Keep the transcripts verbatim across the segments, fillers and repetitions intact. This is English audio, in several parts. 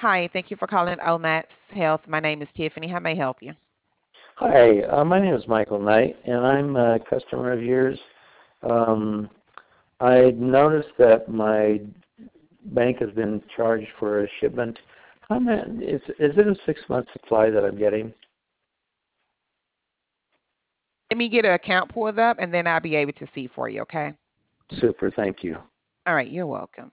Hi, thank you for calling Omax Health. My name is Tiffany. How may I help you? Hi, uh, my name is Michael Knight, and I'm a customer of yours. Um, I noticed that my bank has been charged for a shipment. How many, is, is it a six-month supply that I'm getting? Let me get an account pulled up and then I'll be able to see for you, okay? Super, thank you. All right, you're welcome.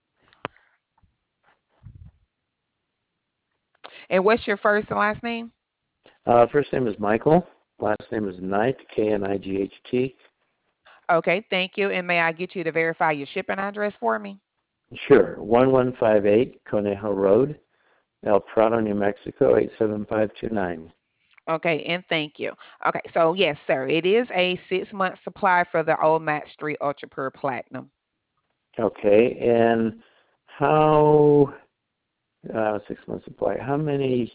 And what's your first and last name? Uh, first name is Michael. Last name is Knight, K N I G H T. Okay, thank you. And may I get you to verify your shipping address for me? Sure, one one five eight Conejo Road, El Prado, New Mexico, eight seven five two nine. Okay, and thank you. Okay, so yes, sir, it is a six month supply for the Old Matt Street Ultra Pure Platinum. Okay, and how, uh, six-month supply, how many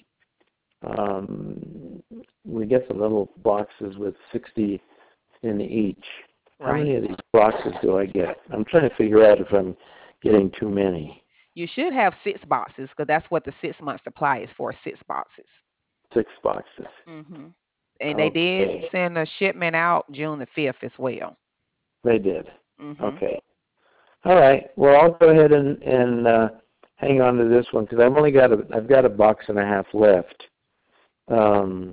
Um, we get the little boxes with sixty in each. How Right. many of these boxes do I get? I'm trying to figure out if I'm getting too many. You should have six boxes because that's what the six month supply is for, six boxes. Six boxes. hmm And they did Okay, send a shipment out June the fifth as well. they did. hmm Okay. All right. Well, I'll go ahead and, and uh, hang on to this one because I've only got a I've got a box and a half left. Um,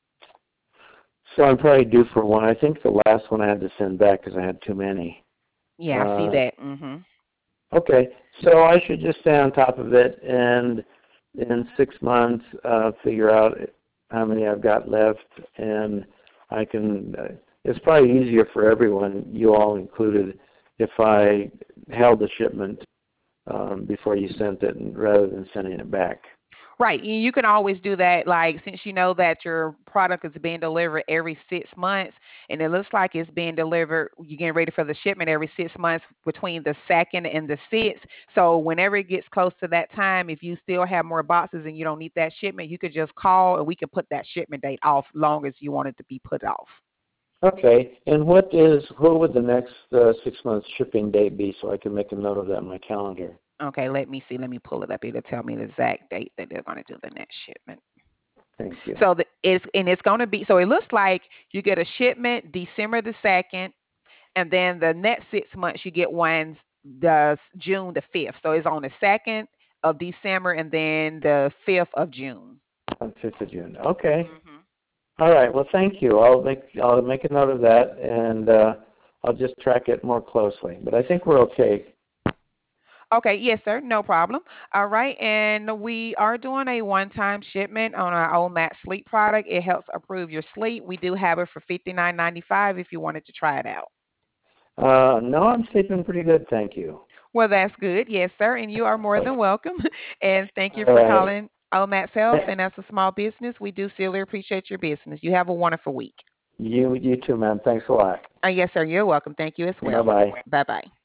so I'm probably due for one. I think the last one I had to send back because I had too many. Yeah, I see Uh, that. hmm Okay, so I should just stay on top of it and in six months uh, figure out how many I've got left, and I can. Uh, it's probably easier for everyone, you all included, if I held the shipment um, before you sent it, and, rather than sending it back. Right. You you can always do that. Like, since you know that your product is being delivered every six months and it looks like it's being delivered, you're getting ready for the shipment every six months between the second and the sixth. So, whenever it gets close to that time, if you still have more boxes and you don't need that shipment, you could just call and we can put that shipment date off long as you want it to be put off. Okay, and what is what would the next uh, six months shipping date be, so I can make a note of that in my calendar? Okay, let me see. Let me pull it up. It'll tell me the exact date that they're going to do the next shipment. Thank you. So the, it's and it's going to be so it looks like you get a shipment December the second, and then the next six months you get ones the s- June the fifth. So it's on the second of December and then the fifth of June. On fifth of June. Okay. hmm All right. Well, thank you. I'll make I'll make a note of that, and uh, I'll just track it more closely. But I think we're okay. Okay, yes, sir, no problem. All right, and we are doing a one-time shipment on our old Matt Sleep product. It helps improve your sleep. We do have it for fifty-nine ninety-five if you wanted to try it out. Uh, no, I'm sleeping pretty good. Thank you. Well, that's good. Yes, sir. And you are more than welcome. And thank you All for right. calling Omax Health. And as a small business, we do sincerely appreciate your business. You have a wonderful week. You you too, man. Thanks a lot. Uh, yes, sir. You're welcome. Thank you as Bye well. bye. Bye bye.